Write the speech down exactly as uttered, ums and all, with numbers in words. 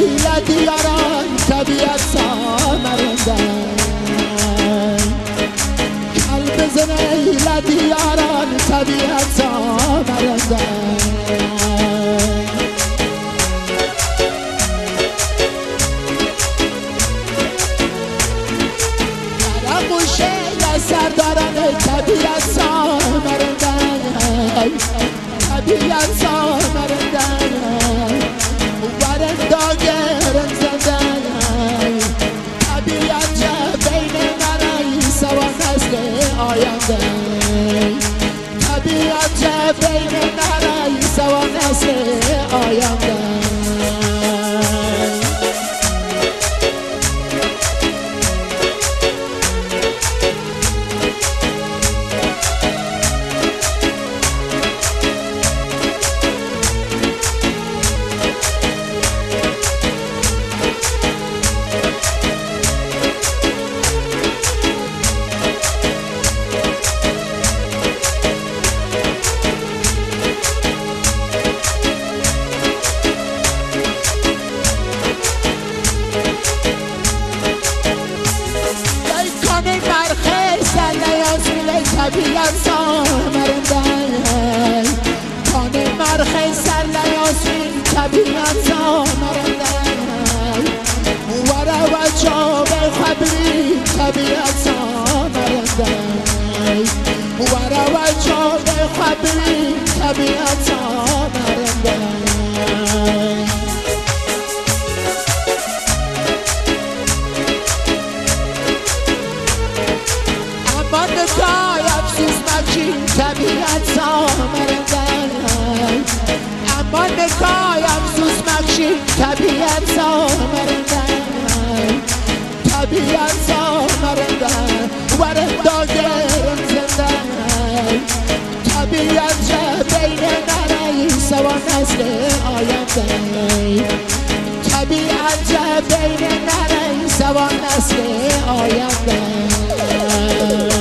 نیلت یاران طبیعت سامرنده قلب زن نیلت یاران طبیعت سامرنده درقوشه سرداران طبیعت سامرنده طبیعت سامرنده ورندا گرم زنده طبیعت بین مرایی سوا نسل آینده طبیعت بین مرایی سوا نسل آینده طبیعت سامرنده کان مرخ سر لیاسین طبیعت سامرنده ورا و جاب خبری طبیعت سامرنده ورا و جاب خبری طبیعت سامرنده طبیعت سامرنده اما نکای افسوس مکشی طبیعت سامرنده طبیعت سامرنده ورندا گرم زنده طبیعت جا بین نرایی سوا نسل آینده طبیعت جا بین نرایی سوا نسل آینده